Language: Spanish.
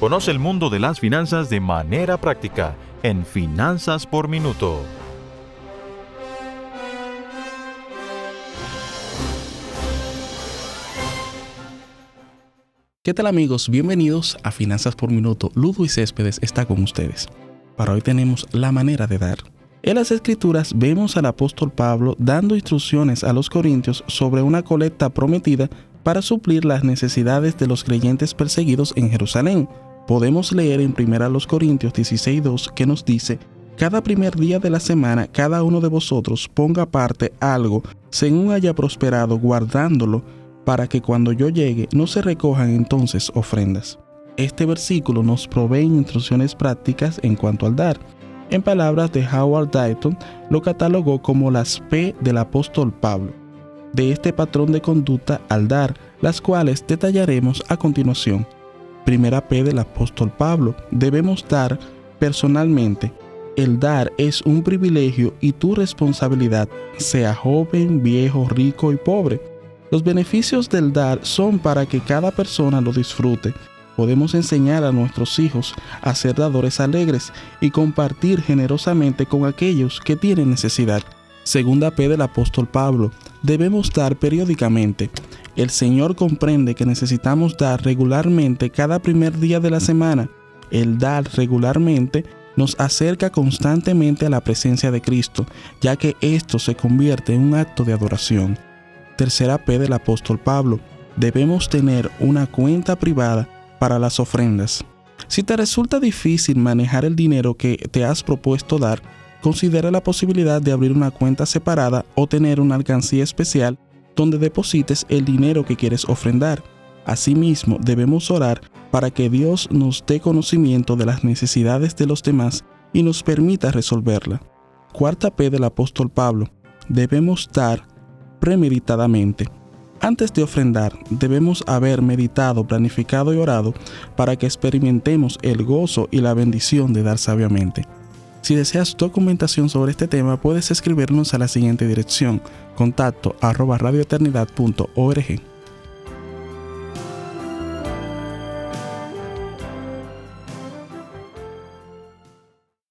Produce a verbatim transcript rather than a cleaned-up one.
Conoce el mundo de las finanzas de manera práctica en Finanzas por Minuto. ¿Qué tal, amigos? Bienvenidos a Finanzas por Minuto. Ludwig Céspedes está con ustedes. Para hoy tenemos la manera de dar. En las Escrituras vemos al apóstol Pablo dando instrucciones a los corintios sobre una colecta prometida para suplir las necesidades de los creyentes perseguidos en Jerusalén. Podemos leer en primera Corintios dieciséis dos que nos dice: cada primer día de la semana cada uno de vosotros ponga aparte algo según haya prosperado, guardándolo para que cuando yo llegue no se recojan entonces ofrendas. Este versículo nos provee instrucciones prácticas en cuanto al dar. En palabras de Howard Dayton, lo catalogó como las P del apóstol Pablo, de este patrón de conducta al dar, las cuales detallaremos a continuación. Primera P del apóstol Pablo: debemos dar personalmente. El dar es un privilegio y tu responsabilidad, sea joven, viejo, rico y pobre. Los beneficios del dar son para que cada persona lo disfrute. Podemos enseñar a nuestros hijos a ser dadores alegres y compartir generosamente con aquellos que tienen necesidad. Segunda P del apóstol Pablo: debemos dar periódicamente. El Señor comprende que necesitamos dar regularmente cada primer día de la semana. El dar regularmente nos acerca constantemente a la presencia de Cristo, ya que esto se convierte en un acto de adoración. Tercera P del apóstol Pablo: debemos tener una cuenta privada para las ofrendas. Si te resulta difícil manejar el dinero que te has propuesto dar, considera la posibilidad de abrir una cuenta separada o tener una alcancía especial donde deposites el dinero que quieres ofrendar. Asimismo, debemos orar para que Dios nos dé conocimiento de las necesidades de los demás y nos permita resolverla. Cuarta P del apóstol Pablo: debemos dar premeditadamente. Antes de ofrendar, debemos haber meditado, planificado y orado para que experimentemos el gozo y la bendición de dar sabiamente. Si deseas documentación sobre este tema, puedes escribirnos a la siguiente dirección: contacto arroba radioeternidad punto org.